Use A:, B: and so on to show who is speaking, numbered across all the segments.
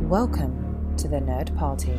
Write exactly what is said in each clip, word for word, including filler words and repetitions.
A: Welcome to the Nerd Party.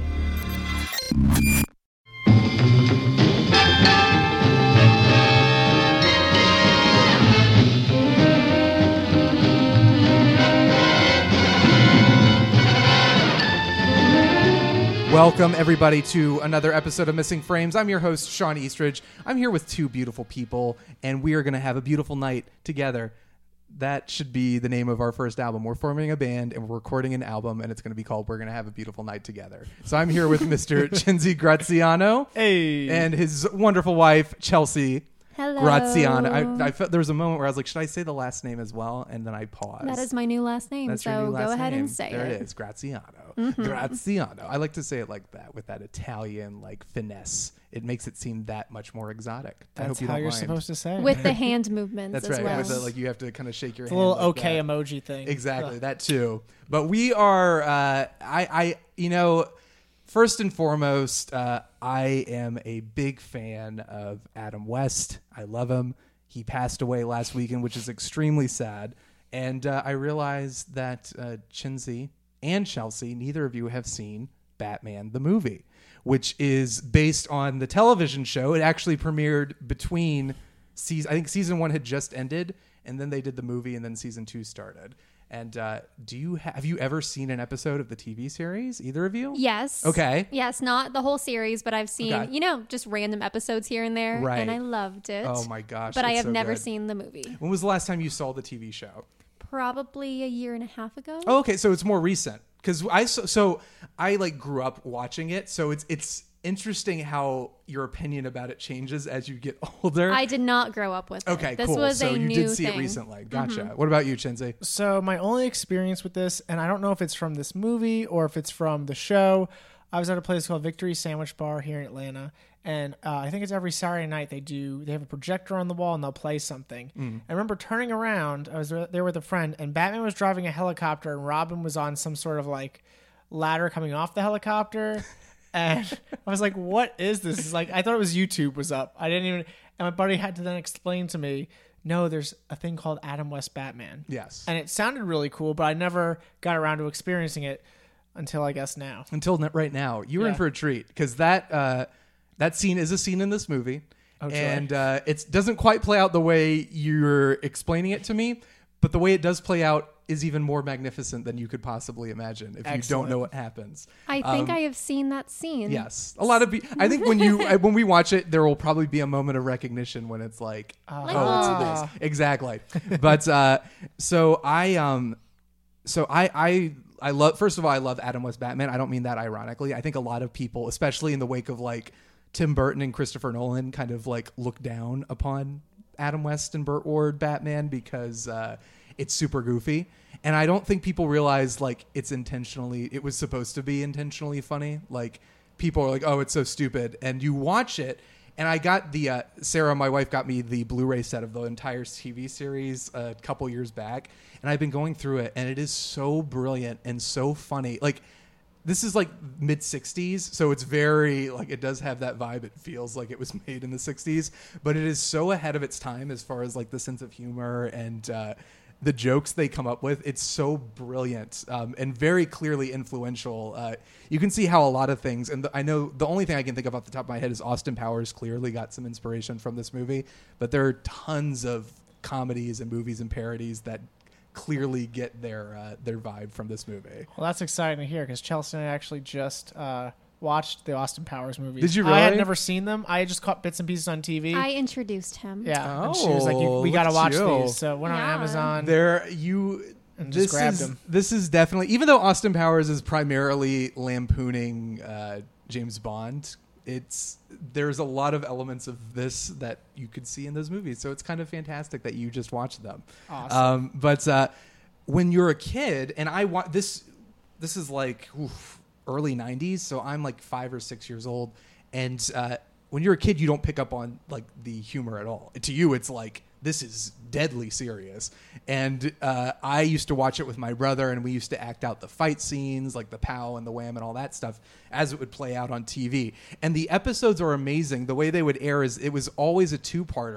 B: Welcome, everybody, to another episode of Missing Frames. I'm your host, Sean Eastridge. I'm here with two beautiful people, and we are going to have a beautiful night together. That should be the name of our first album. We're forming a band, and we're recording an album, and it's going to be called We're Going to Have a Beautiful Night Together. So I'm here with Mister Cinzia Graziano.
C: Hey.
B: And his wonderful wife, Chelsea.
D: Hello.
B: Graziano. I, I felt there was a moment where I was like, should I say the last name as well? And then I paused.
D: That is my new last name,
B: That's your
D: so
B: new last
D: go ahead
B: name.
D: and say
B: there
D: it.
B: There it is, Graziano.
D: Mm-hmm.
B: Graziano. I like to say it like that, with that Italian like finesse. It makes it seem that much more exotic.
C: That's
B: I hope you
C: how
B: don't
C: you're
B: mind.
C: supposed to say it.
D: With the hand movements
B: That's
D: as
B: right.
D: well.
B: With the, like you have to kind of shake your
C: It's a
B: hand.
C: little
B: like
C: okay
B: that.
C: emoji thing.
B: Exactly,
C: Ugh.
B: that too. But we are, uh, I, I, you know, first and foremost, uh, I am a big fan of Adam West. I love him. He passed away last weekend, which is extremely sad. And uh, I realized that uh, Cinzia and Chelsea, neither of you have seen Batman the movie, which is based on the television show. It actually premiered between season. I think season one had just ended, and then they did the movie, and then season two started. And uh, do you ha- have you ever seen an episode of the T V series? Either of you?
D: Yes.
B: Okay.
D: Yes, not the whole series, but I've seen,
B: Okay.
D: you know, just random episodes here and there.
B: Right.
D: And I loved it.
B: Oh my gosh!
D: But I
B: it's
D: have
B: so
D: never
B: good.
D: seen the movie.
B: When was the last time you saw the T V show?
D: Probably a year and a half ago.
B: Oh, okay, so it's more recent. Because I so, so I like grew up watching it, so it's it's interesting how your opinion about it changes as you get older.
D: I did not grow up with it.
B: okay,
D: This
B: cool.
D: was
B: so
D: a
B: you
D: new
B: did see
D: thing.
B: it recently. Gotcha. Mm-hmm. What about you, Cinzia?
C: So my only experience with this, and I don't know if it's from this movie or if it's from the show, I was at a place called Victory Sandwich Bar here in Atlanta, and uh, I think it's every Saturday night they do. They have a projector on the wall and they'll play something. Mm. I remember turning around. I was there with a friend, and Batman was driving a helicopter, and Robin was on some sort of like ladder coming off the helicopter. And I was like, what is this? It's like, I thought it was YouTube was up. I didn't even, and my buddy had to then explain to me, no, there's a thing called Adam West Batman.
B: Yes.
C: And it sounded really cool, but I never got around to experiencing it until I guess now.
B: Until ne- right now, you were
C: Yeah.
B: in for a treat because that uh, that scene is a scene in this movie,
C: Oh, joy.
B: and uh, it doesn't quite play out the way you're explaining it to me, but the way it does play out is even more magnificent than you could possibly imagine if
C: Excellent.
B: you don't know what happens.
D: I think
B: Um,
D: I have seen that scene.
B: Yes, a lot of people. I think when you when we watch it, there will probably be a moment of recognition when it's like,
D: Like,
B: oh,
C: Ah.
B: it's this exactly. But uh, so I um, so I I I love. First of all, I love Adam West Batman. I don't mean that ironically. I think a lot of people, especially in the wake of like Tim Burton and Christopher Nolan, kind of like look down upon Adam West and Burt Ward Batman because uh, it's super goofy. And I don't think people realize like it's intentionally, it was supposed to be intentionally funny. Like people are like, oh, it's so stupid. And you watch it. And I got the, uh, Sarah, my wife, got me the Blu-ray set of the entire T V series a couple years back. And I've been going through it. And it is so brilliant and so funny. Like this is like mid sixties. So it's very, like it does have that vibe. It feels like it was made in the sixties. But it is so ahead of its time as far as like the sense of humor and, uh, the jokes they come up with. It's so brilliant um, and very clearly influential. Uh, you can see how a lot of things, and the, I know the only thing I can think of off the top of my head is Austin Powers clearly got some inspiration from this movie, but there are tons of comedies and movies and parodies that clearly get their uh, their vibe from this movie.
C: Well, that's exciting to hear because Chelsea and I actually just uh, watched the Austin Powers movies.
B: Did you
C: I had
B: really?
C: never seen them. I had just caught bits and pieces on T V.
D: I introduced him.
C: yeah. and she was like, you,
B: Oh,
C: we
B: look
C: got to
B: at
C: watch
B: you.
C: these. So went on
D: Yeah.
C: Amazon.
B: There, you.
C: And
B: This
C: just grabbed
B: is
C: them.
B: this is definitely, even though Austin Powers is primarily lampooning uh, James Bond, it's there's a lot of elements of this that you could see in those movies. So it's kind of fantastic that you just watched them.
C: Awesome.
B: Um, but uh, when you're a kid, and I want this, this is like oof, early nineties, so I'm like five or six years old, and uh, when you're a kid, you don't pick up on like the humor at all. To you, it's like this is deadly serious. And uh, I used to watch it with my brother, and we used to act out the fight scenes, like the pow and the wham and all that stuff, as it would play out on T V. And the episodes are amazing. The way they would air is it was always a two-parter.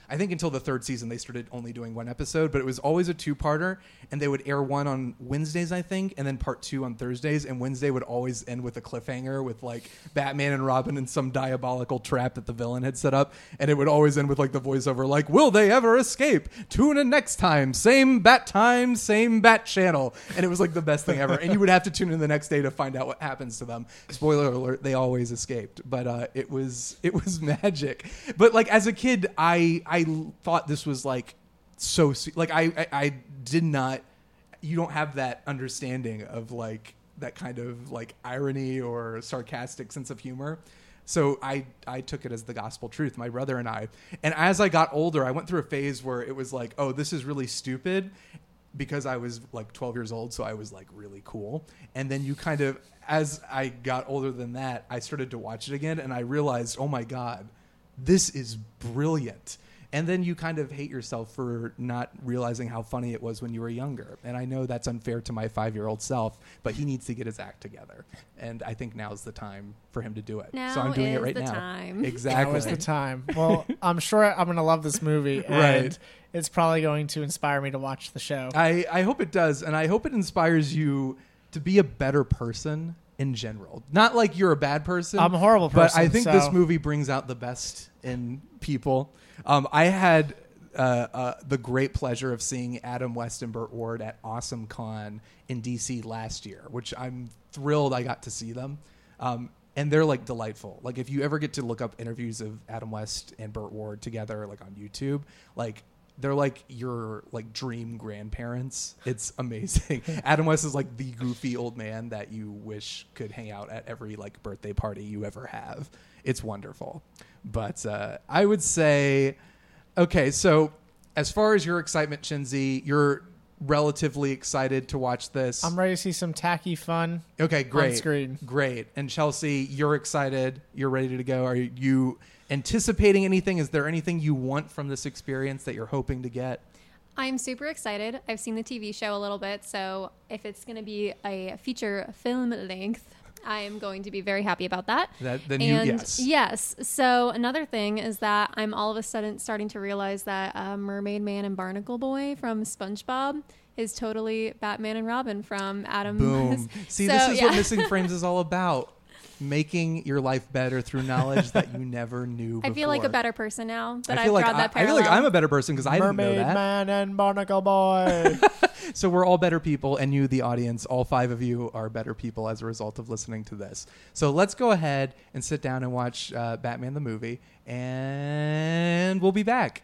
B: I think until the third season they started only doing one episode, but it was always a two-parter, and they would air one on Wednesdays, I think, and then part two on Thursdays, and Wednesday would always end with a cliffhanger with like Batman and Robin in some diabolical trap that the villain had set up, and it would always end with like the voiceover like, will they ever escape? Tune in next time, same bat time, same bat channel, and it was like the best thing ever, and you would have to tune in the next day to find out what happens to them. Spoiler alert, they always escaped, but uh, it was it was magic. But like as a kid, I I thought this was like so like I, I I did not. You don't have that understanding of like that kind of like irony or sarcastic sense of humor. So I I took it as the gospel truth, my brother and I. And as I got older, I went through a phase where it was like, oh, this is really stupid, because I was like twelve years old, so I was like really cool. And then you kind of, as I got older than that, I started to watch it again, and I realized, oh my God, this is brilliant. And then you kind of hate yourself for not realizing how funny it was when you were younger. And I know that's unfair to my five-year-old self, but he needs to get his act together. And I think now's the time for him to do it.
D: Now
B: so I'm doing
D: is
B: it right
D: the
B: now.
D: time.
B: Exactly.
C: Now is the time. Well, I'm sure I'm going to love this movie. And
B: Right.
C: it's probably going to inspire me to watch the show.
B: I, I hope it does. And I hope it inspires you to be a better person in general. Not like you're a bad person.
C: I'm a horrible person.
B: But I think
C: so.
B: this movie brings out the best in people. Um, I had uh, uh, the great pleasure of seeing Adam West and Burt Ward at Awesome Con in D C last year, which I'm thrilled I got to see them. Um, and they're like delightful. Like if you ever get to look up interviews of Adam West and Burt Ward together, like on YouTube, like they're like your like dream grandparents. It's amazing. Adam West is like the goofy old man that you wish could hang out at every like birthday party you ever have. It's wonderful. But uh, I would say, okay, so as far as your excitement, Shinzi, you're relatively excited to watch this.
C: I'm ready to see some tacky fun.
B: Okay, great.
C: On screen.
B: Great. And Chelsea, you're excited. You're ready to go. Are you anticipating anything? Is there anything you want from this experience that you're hoping to get?
D: I'm super excited. I've seen the T V show a little bit, so if it's going to be a feature film length, I am going to be very happy about that.
B: That then
D: and
B: you yes.
D: yes. So another thing is that I'm all of a sudden starting to realize that uh, Mermaid Man and Barnacle Boy from SpongeBob is totally Batman and Robin from Adam.
B: Boom. See,
D: So,
B: this is
D: yeah.
B: what Missing Frames is all about. Making your life better through knowledge that you never knew before.
D: I feel like a better person now that
B: I
D: I've
B: feel like
D: drawn
B: I,
D: that
B: I feel
D: parallel.
B: like I'm a better person because I didn't know
C: Mermaid
B: that.
C: Man and Barnacle Boy.
B: So we're all better people, and you, the audience, all five of you are better people as a result of listening to this. So let's go ahead and sit down and watch uh, Batman the movie, and we'll be back.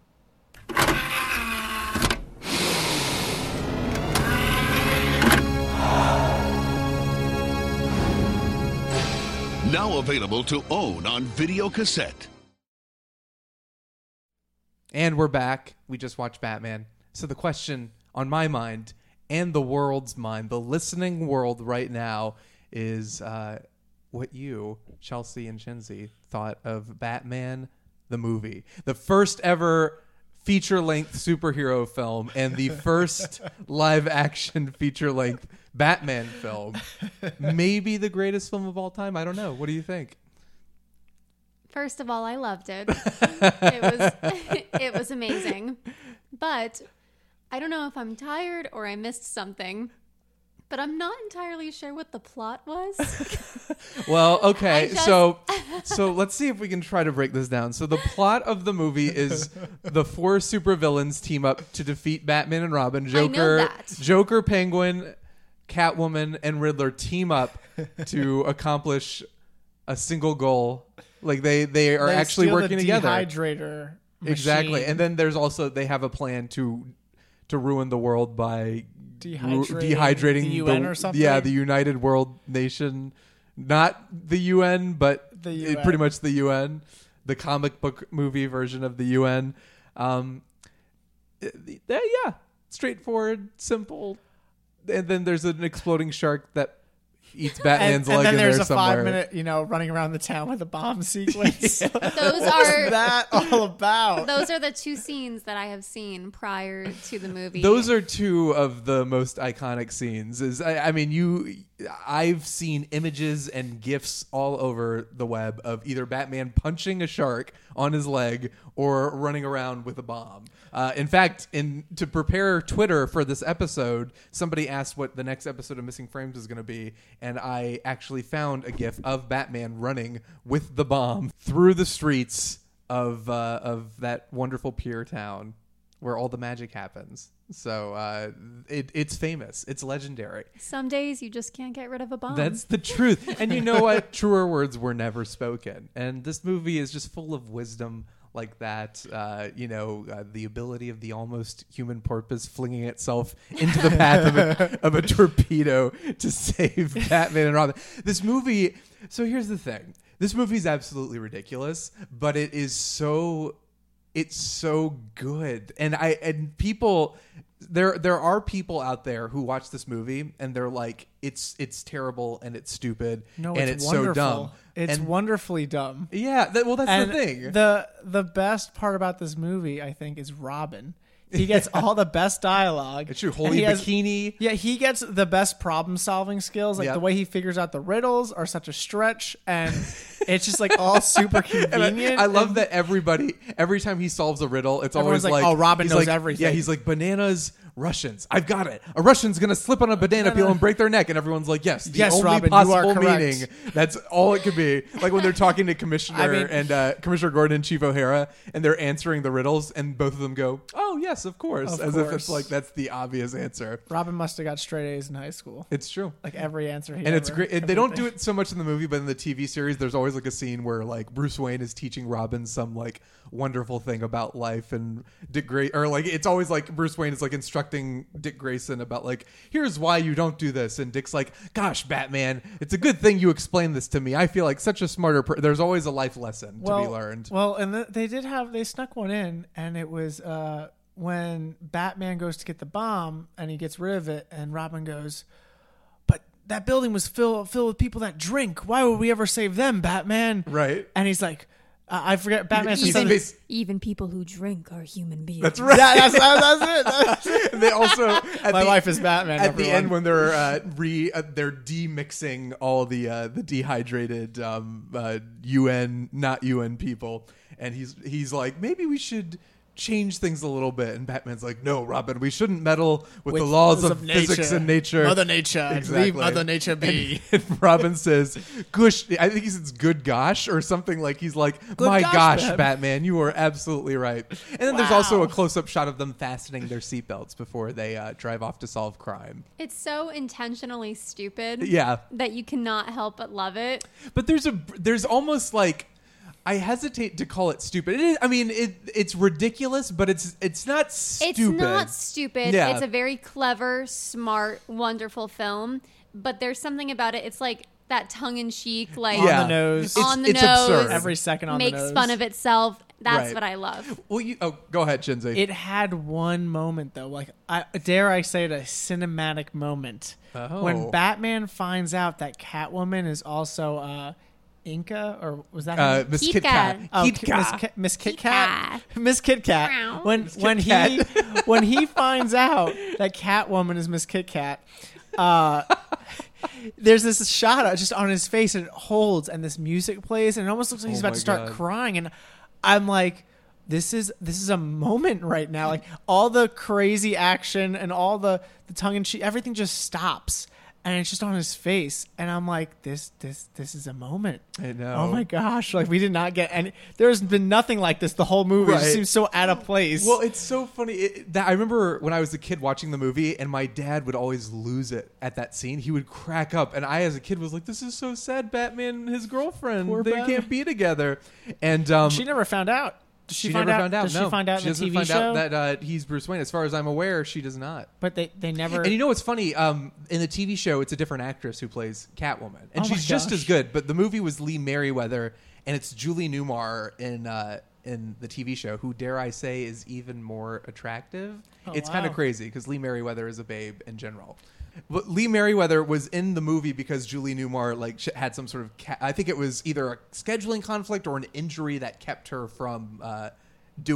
E: Now available to own on video cassette.
B: And we're back. We just watched Batman. So the question on my mind and the world's mind, the listening world right now, is uh, what you, Chelsea and Shinzi, thought of Batman the movie. The first ever feature-length superhero film and the first live-action feature-length Batman film. Maybe the greatest film of all time. I don't know. What do you think?
D: First of all, I loved it. it was it was amazing. But I don't know if I'm tired or I missed something. But I'm not entirely sure what the plot was.
B: Well, okay,
D: I just-
B: so so let's see if we can try to break this down. So the plot of the movie is the four supervillains team up to defeat Batman and Robin. Joker,
D: that.
B: Joker, Penguin, Catwoman, and Riddler team up to accomplish a single goal. Like they they are
C: They
B: actually
C: steal
B: working
C: the
B: together.
C: Dehydrator machine.
B: Exactly, and then there's also they have a plan to to ruin the world by
C: Dehydrating
B: ru- dehydrating
C: the U N or something?
B: Yeah, the United World Nation, not the U N, but
C: The
B: it-
C: U N.
B: pretty much the U N, the comic book movie version of the U N. Um, it- yeah, yeah, straightforward, simple. And then there's an exploding shark that eats Batman's
C: and, and
B: leg
C: then
B: in
C: there's
B: there
C: a
B: somewhere.
C: five minute, you know, running around the town with a bomb sequence.
D: Those
C: What's
D: are
C: that all about?
D: those are the two scenes that I have seen prior to the movie.
B: Those are two of the most iconic scenes. Is I, I mean, you I've seen images and GIFs all over the web of either Batman punching a shark on his leg or running around with a bomb. Uh, in fact, in to prepare Twitter for this episode, somebody asked what the next episode of Missing Frames is going to be, and I actually found a GIF of Batman running with the bomb through the streets of uh, of that wonderful pier town where all the magic happens. So uh, it, it's famous. It's legendary.
D: Some days you just can't get rid of a bomb.
B: That's the truth. And you know what? Truer words were never spoken. And this movie is just full of wisdom like that. Uh, you know, uh, the ability of the almost human porpoise flinging itself into the path of a, of a torpedo to save Batman and Robin. This movie. So here's the thing. This movie is absolutely ridiculous, but it is so... It's so good. And I and people there there are people out there who watch this movie and they're like, it's it's terrible and it's stupid
C: No,
B: and
C: it's,
B: it's
C: wonderful.
B: so dumb.
C: It's
B: and,
C: wonderfully dumb.
B: Yeah, that, well that's
C: And
B: the thing.
C: The the best part about this movie, I think, is Robin. He gets all the best dialogue.
B: It's true.
C: And
B: Holy
C: he has-
B: bikini.
C: Yeah, he gets the best problem solving skills. Like
B: Yep.
C: the way he figures out the riddles are such a stretch, and it's just like all super
B: And I,
C: convenient.
B: I love
C: and
B: that everybody every time he solves a riddle, it's
C: Everyone's
B: always
C: like, "Oh, Robin
B: he's
C: knows
B: like-
C: everything."
B: Yeah, he's like bananas. Russians, I've got it. A Russian's gonna slip on a banana peel and break their neck, and everyone's like, "Yes, the
C: Yes,
B: only
C: Robin, you are
B: possible
C: correct.
B: meaning." That's all it could be. Like when they're talking to Commissioner
C: I mean-
B: and uh, Commissioner Gordon and Chief O'Hara, and they're answering the riddles, and both of them go, "Oh, yes, of course,"
C: Of
B: as if
C: course.
B: it's like that's the obvious answer.
C: Robin must have got straight A's in high school.
B: It's true.
C: Like every answer he
B: And it's
C: ever-
B: great. And they don't do
C: everything.
B: it so much in the movie, but in the T V series, there's always like a scene where like Bruce Wayne is teaching Robin some like wonderful thing about life, and Dick Gray, or like it's always like Bruce Wayne is like instructing Dick Grayson about like, here's why you don't do this, and Dick's like, gosh, Batman, it's a good thing you explained this to me. I feel like such a smarter. Per-. There's always a life lesson
C: well,
B: to be learned.
C: Well, and the, they did have they snuck one in, and it was uh, when Batman goes to get the bomb and he gets rid of it, and Robin goes, "But that building was filled filled with people that drink. Why would we ever save them, Batman?"
B: Right.
C: And he's like, uh, I forget. Batman says
B: Easy
C: something-
B: face.
D: Even people who drink are human beings.
B: That's right.
C: Yeah, that's, that's it. That's it.
B: And they also at
C: My
B: the,
C: life is Batman.
B: At
C: everyone.
B: the end, when they're uh, re uh, they're demixing all the uh, the dehydrated um, uh, U N not U N people, and he's he's like, maybe we should change things a little bit, and Batman's like, no, Robin, we shouldn't meddle with,
C: With
B: the laws
C: laws
B: of,
C: of
B: physics
C: nature.
B: and nature.
C: Mother Nature.
B: Exactly.
C: Leave Mother Nature be.
B: And, and Robin says, "Gush." I think he says, "Good gosh," or something like he's like,
C: Good
B: "My
C: gosh,
B: gosh,
C: Bat-
B: Batman, you are absolutely right." And then there's
C: Wow.
B: also a close-up shot of them fastening their seatbelts before they uh, drive off to solve crime.
D: It's so intentionally stupid
B: Yeah.
D: that you cannot help but love it.
B: But there's a there's almost like, I hesitate to call it stupid. It is, I mean, it it's ridiculous, but it's it's not stupid.
D: It's not stupid.
B: Yeah.
D: It's a very clever, smart, wonderful film. But there's something about it. It's like that tongue-in-cheek, like
B: Yeah.
C: On the nose.
B: It's-
D: on the
B: it's
D: nose,
B: absurd.
C: Every second on the
D: makes
C: nose.
D: fun of itself. That's
B: Right.
D: what I love.
B: Well, you oh go ahead, Shinzi.
C: It had one moment though, like I dare I say it, a cinematic moment
B: Oh.
C: when Batman finds out that Catwoman is also uh, Inca, or was that her
B: uh,
C: name?
B: Miss
D: Kit
B: Kit Kat.
D: Kat.
C: Oh,
B: Kit
C: Ki- Miss,
B: Kat.
C: Ki- Miss Kit
D: Kit
C: Kat, Miss Kit Kat.
D: Meow.
C: When
B: Miss
C: when
B: Kit
C: he
B: Kat.
C: when he finds out that Catwoman is Miss Kit Kat, uh, there's this shot uh, just on his face, and it holds, and this music plays, and it almost looks like he's
B: Oh
C: about
B: my
C: to start
B: God.
C: crying, and I'm like, this is this is a moment right now. Like all the crazy action and all the the tongue in cheek, everything just stops. And it's just on his face, and I'm like, "This, this, this is a moment."
B: I know.
C: Oh my gosh! Like we did not get any. There's been nothing like this the whole movie. It
B: Right.
C: just seems so out of place.
B: Well, it's so funny it, that I remember when I was a kid watching the movie, and my dad would always lose it at that scene. He would crack up, and I, as a kid, was like, "This is so sad. Batman and his girlfriend,
C: Poor
B: they
C: Batman.
B: can't be together." And um,
C: she never found out. Did she,
B: she
C: find
B: never
C: out?
B: found out.
C: Does
B: no,
C: she find out
B: she
C: in the
B: doesn't
C: T V
B: find
C: show?
B: out that uh, he's Bruce Wayne. As far as I'm aware, she does not.
C: but they, they never.
B: And you know what's funny? Um, in the T V show, it's a different actress who plays Catwoman, and
C: Oh my
B: she's just
C: gosh.
B: as good. But the movie was Lee Merriweather, and it's Julie Newmar in uh, in the T V show, who, dare I say, is even more attractive.
C: Oh,
B: it's kind of
C: wow.
B: crazy because Lee Merriweather is a babe in general. But Lee Merriweather was in the movie because Julie Newmar like sh- had some sort of ca- I think it was either a scheduling conflict or an injury that kept her from uh, doing it.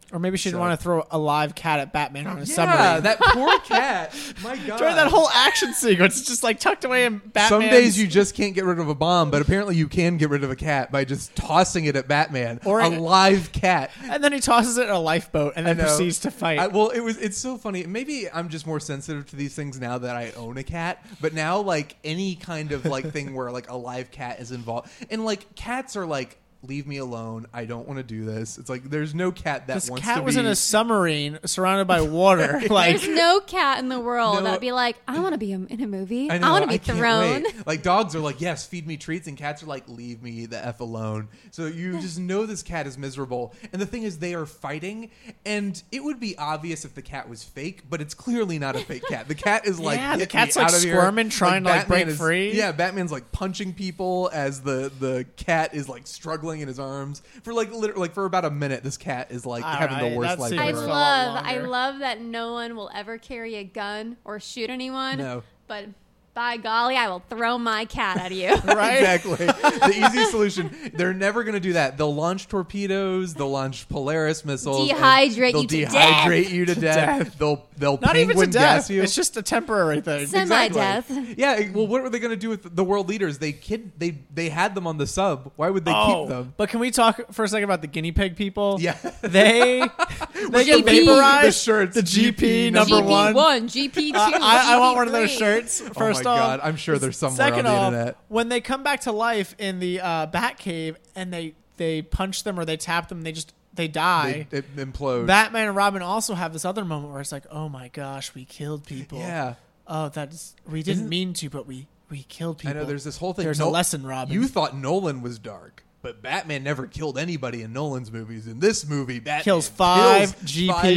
C: Or maybe she didn't
B: So-
C: want to throw a live cat at Batman on a
B: Yeah,
C: submarine.
B: that poor cat. My God.
C: During that whole action sequence, it's just like tucked away in Batman.
B: Some days you just can't get rid of a bomb, but apparently you can get rid of a cat by just tossing it at Batman.
C: Or
B: a
C: a-
B: live cat.
C: And then he tosses it in a lifeboat and then
B: I know.
C: proceeds to fight.
B: I, well, it was. It's so funny. Maybe I'm just more sensitive to these things now that I own a cat. But now, like any kind of like thing where like a live cat is involved, and like cats are like, leave me alone. I don't want to do this. It's like there's no cat that
C: this
B: wants
C: cat
B: to
C: was
B: be.
C: in a submarine surrounded by water. Like,
D: There's no cat in the world
B: No.
D: that'd be like, I want to be in a movie.
B: I
D: I,
B: know,
D: want to be
B: can't
D: thrown.
B: wait. Like dogs are like, yes, feed me treats, and cats are like, leave me the F alone. So you just know this cat is miserable. And the thing is, they are fighting, and it would be obvious if the cat was fake, but it's clearly not a fake cat. The cat is like,
C: Yeah, the
B: "Get
C: cat's,
B: me
C: like,
B: out of here."
C: squirming, trying to, like,
B: Batman
C: break
B: is-
C: free.
B: Yeah, Batman's like punching people as the the cat is like struggling in his arms for like literally like for about a minute. This cat is like
C: All
B: having
C: right,
B: the worst
C: that
B: life
C: seems
D: I
C: for a
B: ever.
C: lot
D: love, I
C: longer.
D: love that no one will ever carry a gun or shoot anyone.
B: No.
D: But by golly, I will throw my cat at you.
C: right?
B: Exactly. The easy solution. They're never going to do that. They'll launch torpedoes. They'll launch Polaris missiles. and
D: Dehydrate
B: they'll
D: you to
B: dehydrate you to death. They'll they'll
C: Not even to
B: penguin
C: death.
B: gas you.
C: It's just a temporary thing.
D: Semi-death.
B: Yeah. Well, what were they going to do with the world leaders? They kid. They they had them on the sub. Why would they
C: Oh,
B: keep them?
C: but can we talk for a second about the guinea pig people?
B: Yeah.
C: They they get
D: G P.
C: vaporized.
B: The shirts,
C: The G P
B: G P
C: number
D: G P
C: one.
D: one, G P two,
C: Uh, I, I want one of those
D: G P three.
C: shirts. First
B: oh my
C: off,
B: God! I'm sure they're somewhere
C: second
B: on the
C: off,
B: internet.
C: when they come back to life in the uh, Batcave and they they punch them or they tap them, they just they die.
B: They, it implodes.
C: Batman and Robin also have this other moment where it's like, oh my gosh, we killed people.
B: Yeah.
C: Oh, that's we didn't
B: Isn't-
C: mean to, but we we killed people.
B: I know there's this whole thing.
C: There's a lesson, Robin.
B: You thought Nolan was dark, but Batman never killed anybody in Nolan's movies. In this movie, Batman
C: Kills five
B: kills
C: G Ps.
B: Five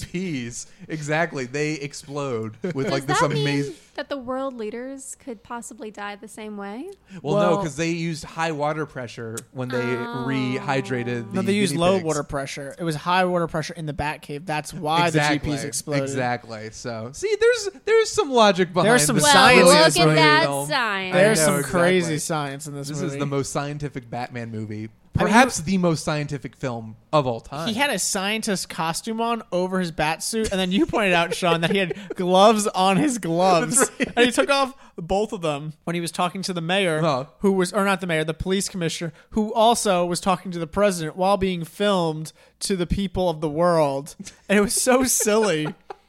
B: G Ps. Exactly. They explode with like
D: Does
B: this
D: that mean
B: amazing.
D: that the world leaders could possibly die the same way?
B: Well, no,
C: Well-
B: because they used high water pressure when they rehydrated. The
C: No, they used
B: guinea
C: low
B: pigs.
C: water pressure. It was high water pressure in the Batcave. That's why
B: Exactly.
C: the G Ps exploded.
B: Exactly. So, see, there's there's some logic behind.
C: There's some
B: this
D: Well,
C: science in
D: look
C: this
D: at
C: movie,
D: that
B: film.
D: science.
C: There's
B: I know,
C: some crazy
B: exactly.
C: science in this,
B: This
C: movie.
B: is the most scientific Batman movie,
C: I mean,
B: perhaps the most scientific film of all time.
C: He had a scientist costume on over his bat suit, and then you pointed out, Sean, that he had gloves on his gloves, and he took off both of them when he was talking to the mayor,
B: Oh.
C: who was, or not the mayor, the police commissioner, who also was talking to the president while being filmed to the people of the world, and it was so silly.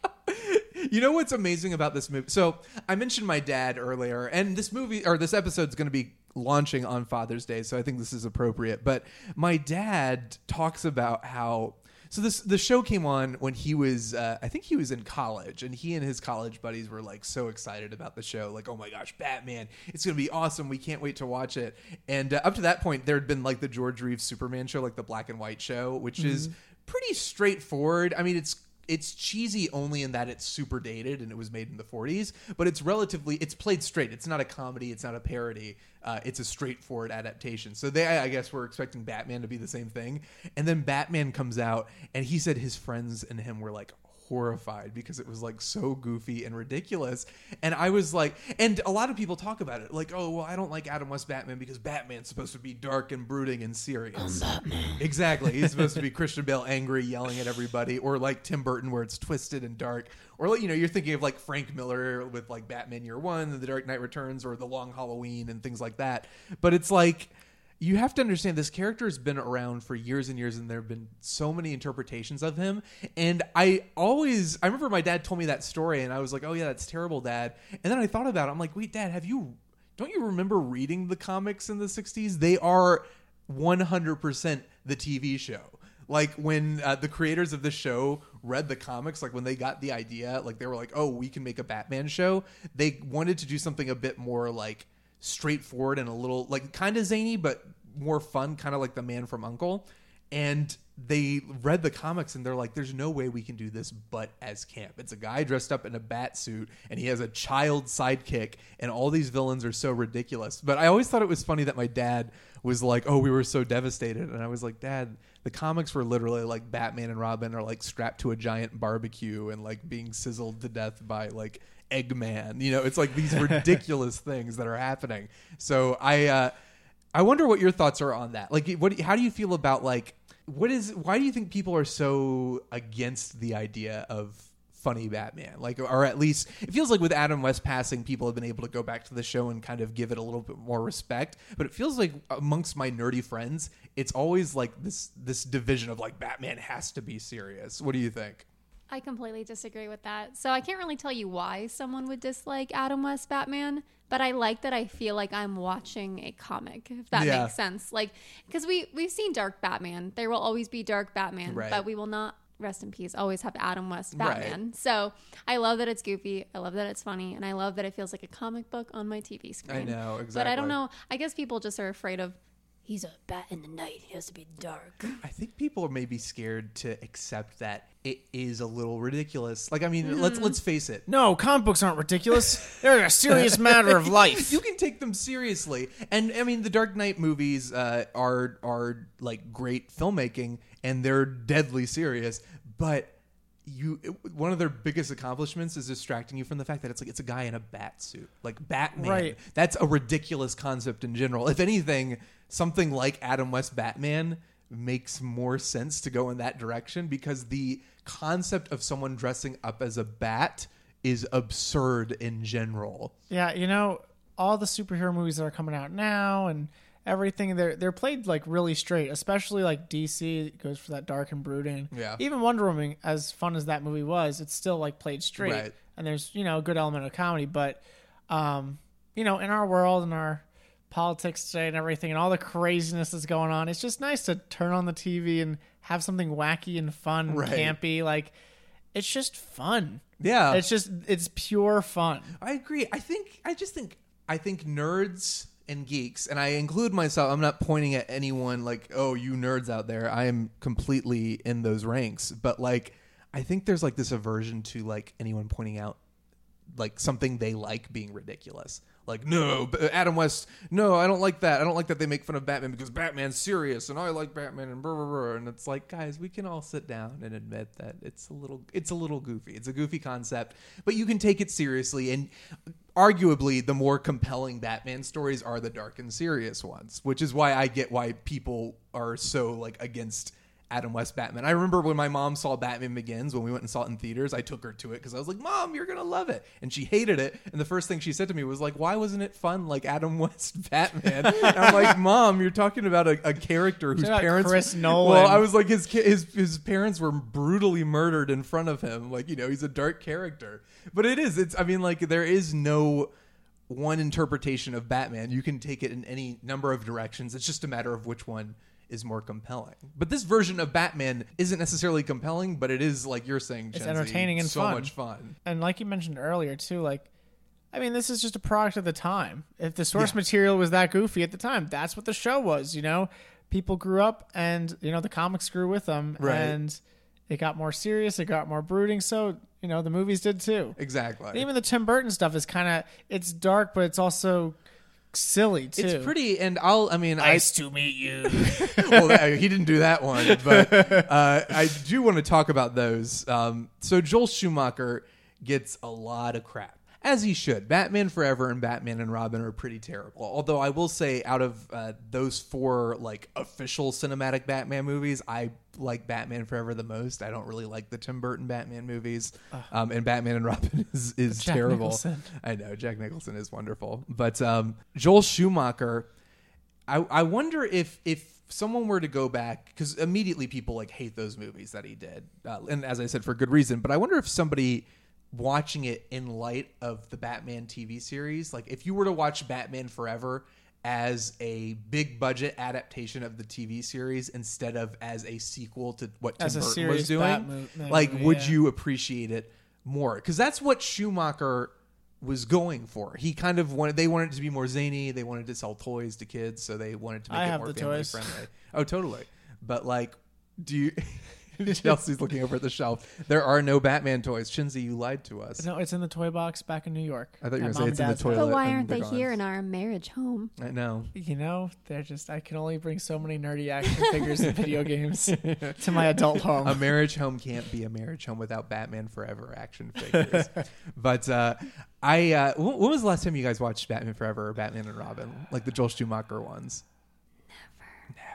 B: You know what's amazing about this movie? So I mentioned my dad earlier, and this movie or this episode is going to be launching on Father's Day, so I think this is appropriate. But my dad talks about how so this the show came on when he was uh, I think he was in college, and he and his college buddies were like so excited about the show, like, oh my gosh, Batman, it's going to be awesome, we can't wait to watch it. And uh, up to that point, there had been like the George Reeves Superman show, like the black and white show, which is pretty straightforward. I mean, it's It's cheesy only in that it's super dated and it was made in the forties, but it's relatively, it's played straight. It's not a comedy. It's not a parody. Uh, it's a straightforward adaptation. So they, I guess, were expecting Batman to be the same thing. And then Batman comes out, and he said his friends and him were like horrified because it was like so goofy and ridiculous. And I was like, and a lot of people talk about it like, oh, well, I don't like Adam West Batman because Batman's supposed to be dark and brooding and serious. I'm Batman. Exactly. He's supposed to be Christian Bale angry, yelling at everybody, or like Tim Burton where it's twisted and dark. Or, like, you know, you're thinking of like Frank Miller with like Batman Year One and The Dark Knight Returns or The Long Halloween and things like that. But it's like, you have to understand this character has been around for years and years, and there have been so many interpretations of him. And I always, I remember my dad told me that story, and I was like, oh yeah, that's terrible, Dad. And then I thought about it. I'm like, wait, Dad, have you, don't you remember reading the comics in the sixties? They are one hundred percent the T V show. Like when uh, the creators of the show read the comics, like when they got the idea, like they were like, oh, we can make a Batman show. They wanted to do something a bit more like straightforward and a little like kind of zany, but more fun, kind of like The Man from U N C L E. And they read the comics and they're like, there's no way we can do this but as camp. It's a guy dressed up in a bat suit and he has a child sidekick and all these villains are so ridiculous. But I always thought it was funny that my dad was like, oh, we were so devastated. And I was like, Dad, the comics were literally like Batman and Robin are like strapped to a giant barbecue and like being sizzled to death by like Eggman. You know, it's like these ridiculous things that are happening. So I, uh, I wonder what your thoughts are on that. Like, what? How do you feel about like what is? Why do you think people are so against the idea of funny Batman? Like, or at least it feels like with Adam West passing, people have been able to go back to the show and kind of give it a little bit more respect. But it feels like amongst my nerdy friends, it's always like this this division of like Batman has to be serious. What do you think?
D: I completely disagree with that. So I can't really tell you why someone would dislike Adam West Batman, but I like that I feel like I'm watching a comic, if that
B: Yeah.
D: makes sense. Like, because we, we've seen Dark Batman. There will always be Dark Batman,
B: Right.
D: but we will not, rest in peace, always have Adam West
B: Right.
D: Batman. So I love that it's goofy. I love that it's funny. And I love that it feels like a comic book on my T V screen.
B: I know, exactly.
D: But I don't know. I guess people just are afraid of, he's a bat in the night. He has to be dark.
B: I think people are maybe scared to accept that it is a little ridiculous. Like, I mean, let's let's face it.
C: No, comic books aren't ridiculous. They're a serious matter of life.
B: You can take them seriously, and I mean, the Dark Knight movies uh, are are like great filmmaking, and they're deadly serious. But you, it, one of their biggest accomplishments is distracting you from the fact that it's like it's a guy in a bat suit, like Batman.
C: Right.
B: That's a ridiculous concept in general. If anything, something like Adam West Batman makes more sense to go in that direction, because the concept of someone dressing up as a bat is absurd in general.
C: Yeah, you know, all the superhero movies that are coming out now and everything, they're they're played like really straight, especially like D C goes for that dark and brooding.
B: Yeah.
C: Even Wonder Woman, as fun as that movie was, it's still like played straight.
B: Right.
C: And there's, you know, a good element of comedy, but um, you know, in our world and our politics today and everything and all the craziness that's going on, it's just nice to turn on the T V and have something wacky and fun and
B: Right.
C: campy. Like, it's just fun.
B: Yeah.
C: It's just, it's pure fun.
B: I agree. I think I just think I think nerds and geeks, and I include myself. I'm not pointing at anyone like, oh, you nerds out there. I am completely in those ranks. But like, I think there's like this aversion to like anyone pointing out like something they like being ridiculous. Like, no, but Adam West, no, I don't like that. I don't like that they make fun of Batman because Batman's serious and I like Batman and blah, blah, blah. And it's like, guys, we can all sit down and admit that it's a little, it's a little goofy. It's a goofy concept, but you can take it seriously. And arguably the more compelling Batman stories are the dark and serious ones, which is why I get why people are so like against Adam West Batman. I remember when my mom saw Batman Begins, when we went and saw it in theaters, I took her to it because I was like, Mom, you're going to love it. And she hated it. And the first thing she said to me was like, why wasn't it fun like Adam West Batman? And I'm like, Mom, you're talking about a, a character whose
C: Talking about
B: parents...
C: Chris Nolan.
B: Well, I was like, his, ki- his his parents were brutally murdered in front of him. Like, you know, he's a dark character. But it is. It's. I mean, like, there is no one interpretation of Batman. You can take it in any number of directions. It's just a matter of which one is more compelling. But this version of Batman isn't necessarily compelling, but it is, like you're saying,
C: It's
B: Chenzi,
C: entertaining and
B: so
C: fun.
B: much fun.
C: And like you mentioned earlier too, like, I mean, this is just a product of the time. If the source
B: Yeah.
C: material was that goofy at the time, that's what the show was. You know, people grew up, and you know the comics grew with them,
B: Right.
C: and it got more serious, it got more brooding. So you know the movies did too.
B: Exactly.
C: And even the Tim Burton stuff is kind of, it's dark, but it's also silly too.
B: It's pretty, and I'll, I mean,
C: Nice to meet you.
B: I, well, uh, he didn't do that one, but uh, I do want to talk about those. Um, so Joel Schumacher gets a lot of crap, as he should. Batman Forever and Batman and Robin are pretty terrible. Although I will say, out of uh, those four like official cinematic Batman movies, I like Batman Forever the most. I don't really like the Tim Burton Batman movies, um, and Batman and Robin is is
C: Jack
B: terrible.
C: Nicholson.
B: I know Jack Nicholson is wonderful, but um, Joel Schumacher. I, I wonder if if someone were to go back, because immediately people like hate those movies that he did, uh, and as I said, for good reason. But I wonder if somebody watching it in light of the Batman T V series, like if you were to watch Batman Forever as a big budget adaptation of the T V series instead of as a sequel to what Tim
C: As a
B: Burton
C: serious
B: was doing,
C: Batman
B: like
C: movie,
B: would
C: yeah.
B: you appreciate it more? Because that's what Schumacher was going for. He kind of wanted, they wanted it to be more zany. They wanted to sell toys to kids, so they wanted to make
C: I
B: it
C: have
B: more
C: the
B: family
C: toys.
B: friendly. Oh, totally. But like, do you... Chelsea's looking over at the shelf. There are no Batman toys. Chinzy, you lied to us.
C: No, it's in the toy box back in New York.
B: I thought you were
C: at
B: gonna say
C: Mom
B: it's
C: and
B: in the
C: Dad's house.
B: toilet.
D: But why
B: and
D: aren't they
B: they're
D: here
B: gone.
D: in our marriage home?
B: I know.
C: You know, they're just, I can only bring so many nerdy action figures and video games to my adult home.
B: A marriage home can't be a marriage home without Batman Forever action figures. But uh, I, uh, when, when was the last time you guys watched Batman Forever or Batman and Robin, like the Joel Schumacher ones? Never. Never.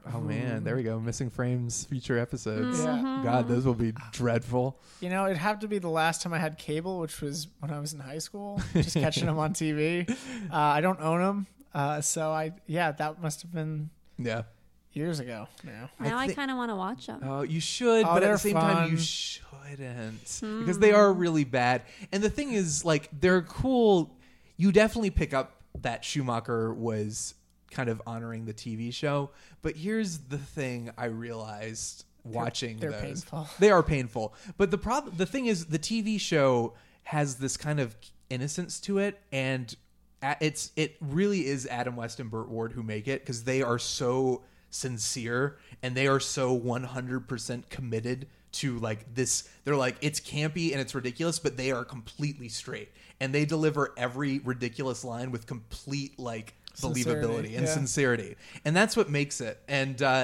B: Oh man, there we go. Missing Frames future episodes.
C: Yeah.
B: God, those will be dreadful.
C: You know, it'd have to be the last time I had cable, which was when I was in high school, just catching them on T V. Uh, I don't own them, uh, so I yeah, that must have been
B: Yeah.
C: years ago. Now,
D: Now I,
B: thi-
D: kind of want to watch them.
B: Oh, you should,
C: Oh,
B: but at
C: they're
B: the same time, you
C: fun.
B: shouldn't because they are really bad. And the thing is, like, they're cool. You definitely pick up that Schumacher was kind of honoring the T V show. But here's the thing: I realized watching
C: they're
B: those,
C: painful.
B: they are painful. But the problem, the thing is, the T V show has this kind of innocence to it, and a- it's it really is Adam West and Burt Ward who make it because they are so sincere and they are so one hundred percent committed to like this. They're like, it's campy and it's ridiculous, but they are completely straight and they deliver every ridiculous line with complete like
C: Sincerity,
B: believability and
C: yeah.
B: sincerity, and that's what makes it. And uh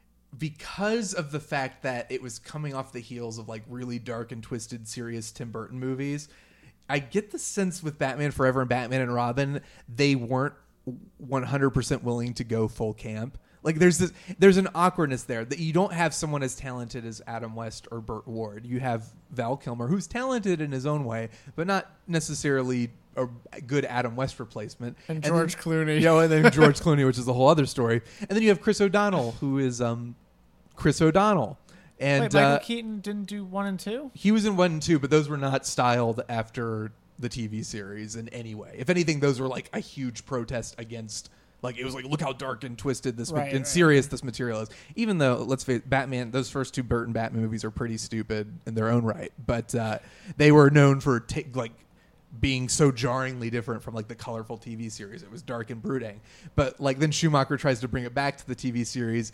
B: because of the fact that it was coming off the heels of like really dark and twisted serious Tim Burton movies, I get the sense with Batman Forever and Batman and Robin, they weren't one hundred percent willing to go full camp. Like there's this, there's an awkwardness there that you don't have someone as talented as Adam West or Burt Ward. You have Val Kilmer, who's talented in his own way, but not necessarily a good Adam West replacement.
C: And
B: then-
C: George Clooney.
B: You know, and then George Clooney, which is a whole other story. And then you have Chris O'Donnell, who is um, Chris O'Donnell. And
C: Wait, Michael
B: uh,
C: Keaton didn't do one and two?
B: he was in one and two, but those were not styled after the T V series in any way. If anything, those were like a huge protest against, like, it was like, look how dark and twisted this ma-
C: Right,
B: and
C: right.
B: serious this material is. Even though, let's face it, Batman, those first two Burton Batman movies are pretty stupid in their own right, but uh, they were known for ta- like being so jarringly different from like the colorful T V series. It was dark and brooding. But like then Schumacher tries to bring it back to the T V series.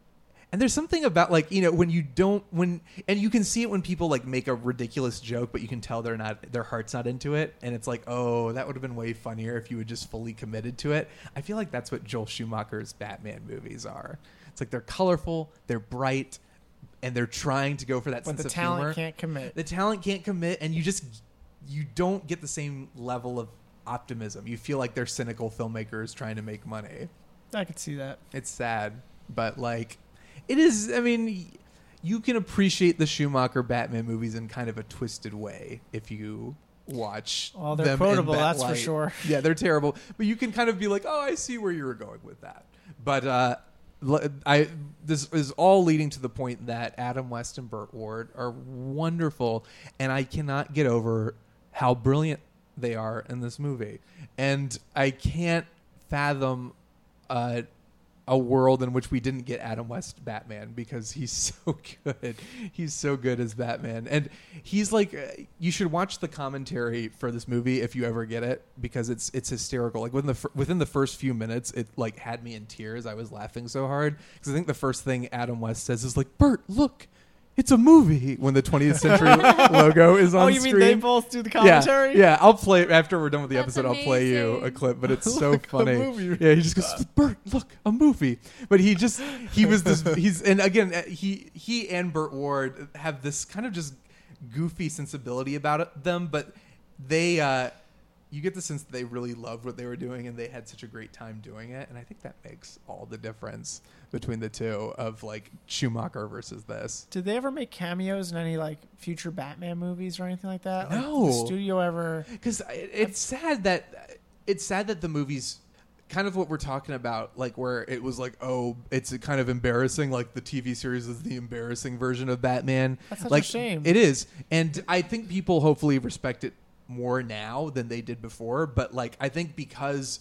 B: And there's something about like, you know, when you don't when and you can see it when people like make a ridiculous joke, but you can tell they're not their heart's not into it. And it's like, oh, that would have been way funnier if you had just fully committed to it. I feel like that's what Joel Schumacher's Batman movies are. It's like they're colorful, they're bright, and they're trying to go for that
C: But
B: sense
C: the
B: of
C: talent
B: humor.
C: can't commit.
B: The talent can't commit, and you just you don't get the same level of optimism. You feel like they're cynical filmmakers trying to make money.
C: I could see that.
B: It's sad, but like it is. I mean, you can appreciate the Schumacher Batman movies in kind of a twisted way if you watch.
C: Well, they're
B: them in
C: quotable,
B: that
C: that's for
B: light.
C: sure.
B: Yeah, they're terrible, but you can kind of be like, oh, I see where you were going with that. But uh, l- I this is all leading to the point that Adam West and Burt Ward are wonderful, and I cannot get over how brilliant they are in this movie, and I can't fathom uh, a world in which we didn't get Adam West Batman because he's so good. He's so good as Batman, and he's like, uh, you should watch the commentary for this movie if you ever get it because it's it's hysterical. Like within the fir- within the first few minutes, it like had me in tears. I was laughing so hard because I think the first thing Adam West says is like, "Bert, look." It's a movie when the twentieth century logo is on
C: Oh, you
B: screen.
C: mean they both do the commentary?
B: Yeah, yeah. I'll play after we're done with the
D: That's
B: episode. I'll play you a
D: amazing.
B: clip, but it's so
C: Look, a
B: funny.
C: movie.
B: Yeah, he just goes, "Bert, look, a movie." But he just he was this. He's and again uh, he he and Burt Ward have this kind of just goofy sensibility about it, them, but they. Uh, you get the sense that they really loved what they were doing and they had such a great time doing it, and I think that makes all the difference between the two of like Schumacher versus this.
C: Did they ever make cameos in any like future Batman movies or anything like that? Like,
B: No.
C: the studio ever?
B: Because it's sad that it's sad that the movies, kind of what we're talking about, like where it was like, oh, it's kind of embarrassing. Like the T V series is the embarrassing version of Batman.
C: That's such a
B: like,
C: shame.
B: It is, and I think people hopefully respect it more now than they did before. But like, I think because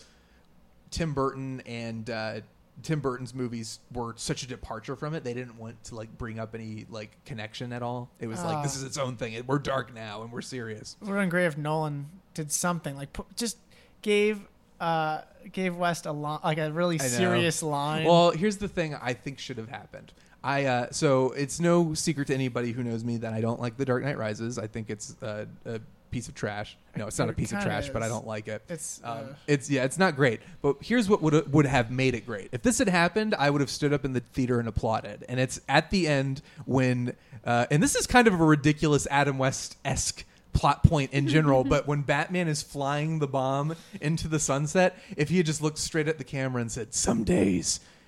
B: Tim Burton and uh, Tim Burton's movies were such a departure from it, they didn't want to like bring up any like connection at all. It was like,
C: Ah.
B: this is its own thing. We're dark now and we're serious.
C: It would have been great if Nolan did something like put, just gave uh, gave West a li- like a really
B: I know.
C: serious line.
B: Well, here's the thing I think should have happened. I uh, so it's no secret to anybody who knows me that I don't like The Dark Knight Rises. I think it's a, a piece of trash. No, it's not
C: It
B: a piece of
C: kinda
B: trash, but I
C: is.
B: don't like it.
C: It's,
B: um,
C: uh,
B: it's yeah, it's not great. But here's what would would have made it great. If this had happened, I would have stood up in the theater and applauded. And it's at the end when, uh, and this is kind of a ridiculous Adam West esque plot point in general, but when Batman is flying the bomb into the sunset, if he had just looked straight at the camera and said, "Some days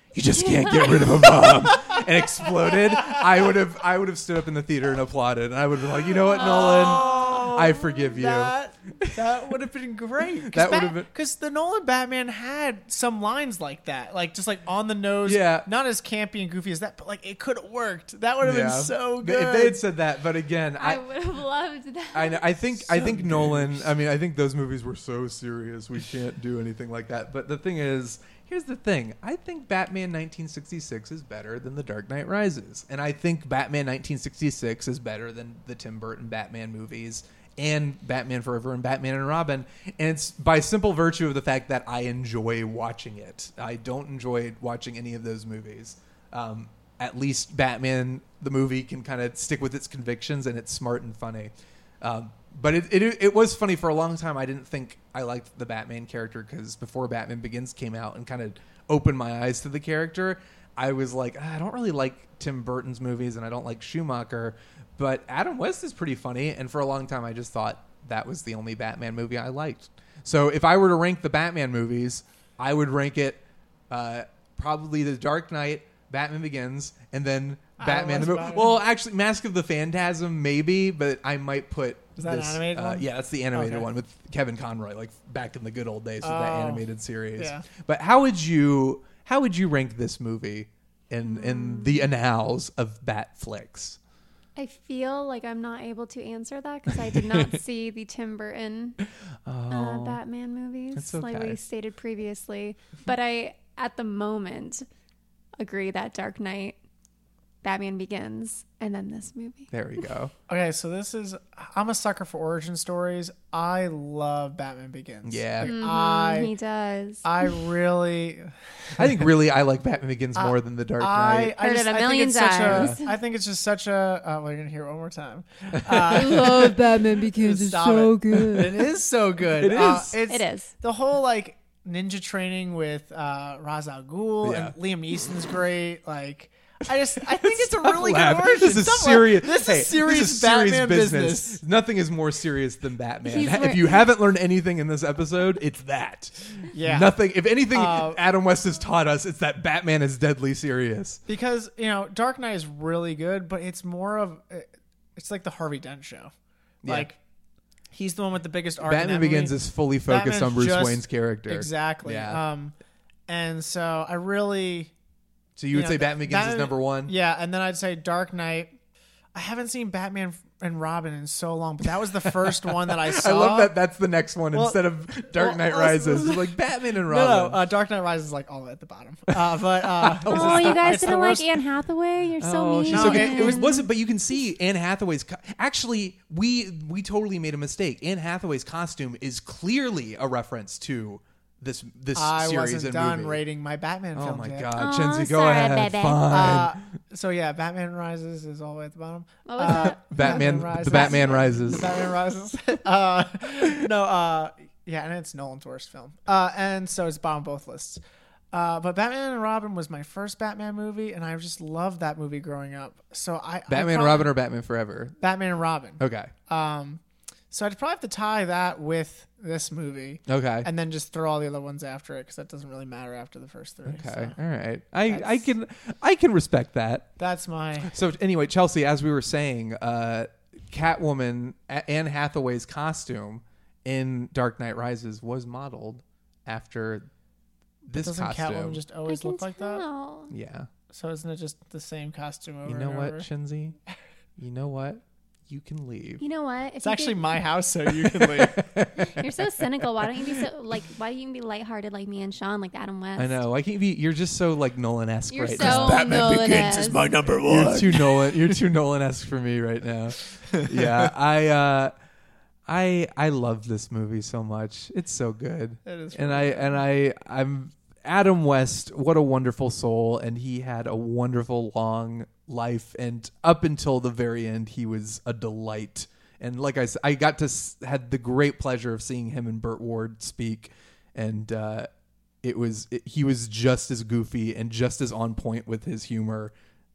B: you just can't get rid of a mom, and exploded, I would have I would have stood up in the theater and applauded, and I would have been like, you know what, Nolan,
C: Oh,
B: I forgive you.
C: That, that would have been great.
B: That would have been-
C: because the Nolan Batman had some lines like that, like just like on the nose.
B: Yeah.
C: not as campy and goofy as that, but like it could have worked. That would have
B: Yeah.
C: been so good.
B: If they had said that, but again,
D: I
B: I.
D: would have loved that.
B: I, know, I think I think Nolan. I mean, I think those movies were so serious. We can't do anything like that. But the thing is, here's the thing. I think Batman nineteen sixty-six is better than The Dark Knight Rises, and I think Batman nineteen sixty-six is better than the Tim Burton Batman movies and Batman Forever and Batman and Robin. And it's by simple virtue of the fact that I enjoy watching it. I don't enjoy watching any of those movies. Um, at least Batman, the movie, can kind of stick with its convictions, and it's smart and funny. Um, but it, it it was funny for a long time. I didn't think I liked the Batman character because before Batman Begins came out and kind of opened my eyes to the character, I was like, ah, I don't really like Tim Burton's movies, and I don't like Schumacher. But Adam West is pretty funny, and for a long time I just thought that was the only Batman movie I liked. So if I were to rank the Batman movies, I would rank it uh, probably The Dark Knight, Batman Begins, and then Batman the movie.
C: Batman.
B: Well, actually, Mask of the Phantasm maybe, but I might put
C: Is that an
B: this,
C: animated
B: uh,
C: one?
B: Yeah, that's the animated
C: Okay.
B: one with Kevin Conroy, like back in the good old days with that
C: Oh,
B: animated series.
C: yeah.
B: But how would you how would you rank this movie in in the annals of Bat flicks?
D: I feel like I'm not able to answer that because I did not see the Tim Burton uh, Batman movies,
B: That's
D: like
B: okay.
D: we stated previously. But I, at the moment, agree that Dark Knight, Batman Begins, and then this movie.
B: There we go.
C: Okay, so this is. I'm a sucker for origin stories. I love Batman Begins.
B: Yeah.
C: Like,
D: He
C: I
D: does.
C: I really.
B: I think really I like Batman Begins more than The Dark
C: I,
B: Knight.
C: I
D: Heard
C: just,
D: it a
C: I think
D: million
C: it's such
D: times.
C: a. I think it's just such a. Uh, well, you're gonna hear it one more time.
A: I love Batman Begins. It's
C: Stop
A: so
C: it.
A: good.
C: It is so good.
B: It
C: Uh,
B: is.
C: it's
D: It is.
C: the whole like ninja training with uh, Ra's al Ghul
B: Yeah.
C: and Liam Neeson's great. Like. I just I think it's a
B: Stop
C: really
B: laughing.
C: good origin.
B: This is
C: Stop
B: serious.
C: laughing. This
B: hey,
C: is serious
B: this is serious
C: Batman
B: business.
C: business.
B: Nothing is more serious than Batman.
D: He's
B: if
D: wear-
B: you haven't learned anything in this episode, it's that.
C: Yeah.
B: Nothing. If anything,
C: Uh,
B: Adam West has taught us, it's that Batman is deadly serious.
C: Because you know Dark Knight is really good, but it's more of it's like the Harvey Dent show.
B: Yeah.
C: Like he's the one with the biggest arc. in
B: Batman
C: that
B: Begins
C: movie.
B: is fully focused
C: Batman's
B: on Bruce
C: just-
B: Wayne's character.
C: Exactly.
B: Yeah.
C: Um, and so I really.
B: So you would
C: know,
B: say
C: that-
B: Batman Begins
C: that-
B: is number one?
C: Yeah, and then I'd say Dark Knight. I haven't seen Batman and Robin in so long, but that was the first one that I saw.
B: I love that that's the next one
C: Well-
B: instead of Dark
C: well,
B: Knight
C: let's-
B: Rises. It's like Batman and
C: No,
B: Robin.
C: no, uh, Dark Knight Rises is like all the way at the bottom. Uh, but uh,
D: Oh, you guys
C: it's the
D: didn't like
C: worst-
D: Anne Hathaway? You're so
B: Oh,
D: mean.
B: she's
C: No,
B: so good.
C: it-
B: It was wasn't, but you can see Anne Hathaway's. Co- Actually, we we totally made a mistake. Anne Hathaway's costume is clearly a reference to this this
C: I
B: series
C: wasn't
B: and
C: done
B: movie.
C: rating my Batman
B: Oh
C: films
B: my
C: yet.
B: God,
D: Aw,
B: Chenzi, go
D: sorry,
B: ahead.
D: baby.
B: Fine.
C: Uh, so yeah, Batman Rises is all the way at the bottom.
D: What was
C: Uh,
D: that?
B: Batman,
C: Rises.
B: the Batman Rises.
C: The Batman Rises. uh, no, uh, yeah, and it's Nolan's worst film. Uh, and so it's bottom of both lists. Uh, but Batman and Robin was my first Batman movie, and I just loved that movie growing up. So I
B: Batman
C: I
B: and
C: probably-
B: Robin or Batman Forever?
C: Batman and Robin.
B: Okay.
C: Um, so I'd probably have to tie that with this movie,
B: Okay.
C: and then just throw all the other ones after it because that doesn't really matter after the first three.
B: Okay.
C: So
B: All right. I, I
C: That's-
B: can I can respect that.
C: that's my.
B: So anyway, Chelsea, as we were saying, uh, Catwoman, A- Anne Hathaway's costume in Dark Knight Rises was modeled after this
C: Doesn't
B: costume.
C: Catwoman just
D: I
C: always
D: can
C: look like that?
D: tell.
B: yeah.
C: So isn't it just the same costume over
B: You know
C: and
B: what,
C: over?
B: Shinzi? You know what? You can leave.
D: You know what? If
C: It's
D: you
C: actually
D: could-
C: my house, so you can leave.
D: You're so cynical. Why don't you be so like? Why don't you be lighthearted like me and Sean, like Adam West?
B: I know. I can't be. You're just so like Nolan-esque
D: You're
B: right
D: so
B: now.
D: Nolan-esque.
C: number
B: You're too Nolan. You're too Nolan-esque for me right now. Yeah, I, uh, I, I love this movie so much. It's so good.
C: It is
B: and
C: really
B: I
C: good.
B: and I, I'm Adam West. What a wonderful soul, and he had a wonderful long life. And up until the very end, he was a delight. And like I said, I got to s- had the great pleasure of seeing him and Burt Ward speak, and uh, it was it, he was just as goofy and just as on point with his humor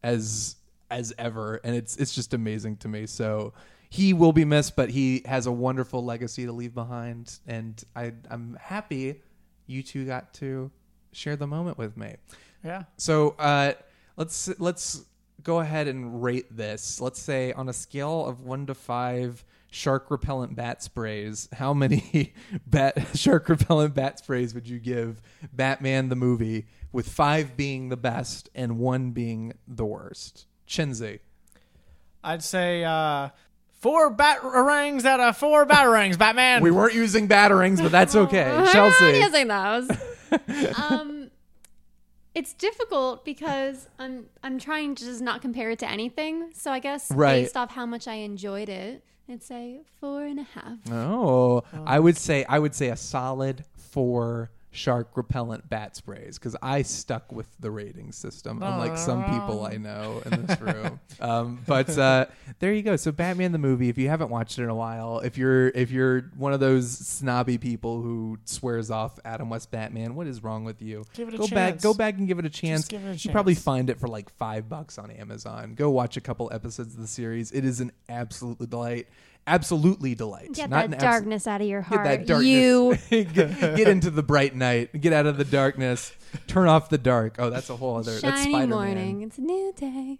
B: as as ever, and it's it's just amazing to me. So he will be missed, but he has a wonderful legacy to leave behind, and I I'm happy you two got to share the moment with me.
C: Yeah.
B: So uh, let's let's go ahead and rate this. Let's say on a scale of one to five shark repellent bat sprays, how many bat shark repellent bat sprays would you give Batman the movie, with five being the best and one being the worst? Chinzy.
C: I'd say uh, four batarangs out of four batarangs, Batman.
B: We weren't using batarangs, but that's okay. Chelsea.
D: I'm using those. um, it's difficult because I'm I'm trying to just not compare it to anything. So I guess
B: Right.
D: based off how much I enjoyed it, I'd say four and a half.
B: Oh, I would say I would say a solid four shark repellent bat sprays, because I stuck with the rating system, unlike some people I know in this room. um, but uh, there you go. So Batman the movie, if you haven't watched it in a while, if you're if you're one of those snobby people who swears off Adam West Batman, what is wrong with you?
C: Give it a
B: go back,
C: chance.
B: go back and give it a chance.
C: give it a
B: You
C: chance.
B: probably find it for like five bucks on Amazon. Go watch a couple episodes of the series. It is an absolute delight. Absolutely delight.
D: Get
B: Not
D: that
B: an abs-
D: darkness out of your
B: Get
D: heart.
B: that darkness.
D: You.
B: get, get into the bright night. Get out of the darkness. Turn off the dark. Oh, that's a whole other. that's
D: Shiny
B: Spider-Man.
D: morning. It's a new day.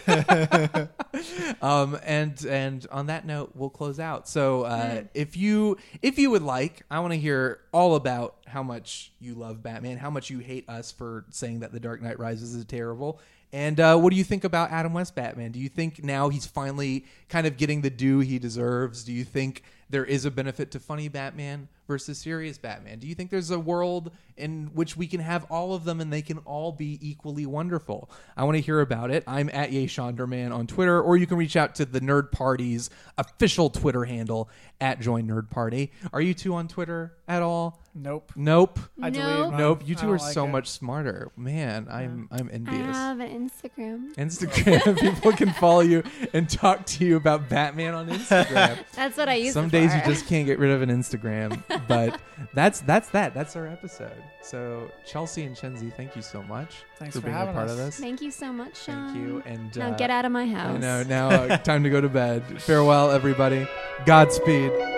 B: Um, and and on that note, we'll close out. So uh, if you if you would like, I want to hear all about how much you love Batman, how much you hate us for saying that The Dark Knight Rises is terrible. And uh, what do you think about Adam West Batman? Do you think now he's finally kind of getting the due he deserves? Do you think there is a benefit to funny Batman versus serious Batman? Do you think there's a world in which we can have all of them and they can all be equally wonderful? I want to hear about it. I'm at YayShaunderman on Twitter, or you can reach out to the Nerd Party's official Twitter handle at Join Nerd Party. Are you two on Twitter at all?
C: Nope.
B: Nope.
C: I
D: Nope.
C: deleted mine.
B: Nope. You
C: I
B: two
C: don't
B: are
C: like
B: so
C: it.
B: much smarter. Man, I'm I'm
D: I
B: envious.
D: have an Instagram.
B: Instagram. People can follow you and talk to you about Batman on Instagram.
D: That's what I use
B: Some
D: it
B: days
D: for.
B: you just can't get rid of an Instagram, but that's that's that. That's our episode. So Chelsea and Chenzi, thank you so much
C: Thanks
B: for
C: for
B: being a
C: having
B: part
C: us.
B: of this.
D: Thank you so much, Sean.
B: Thank you. And
D: Now
B: uh,
D: get out of my house.
B: I know. Now uh, time to go to bed. Farewell, everybody. Godspeed.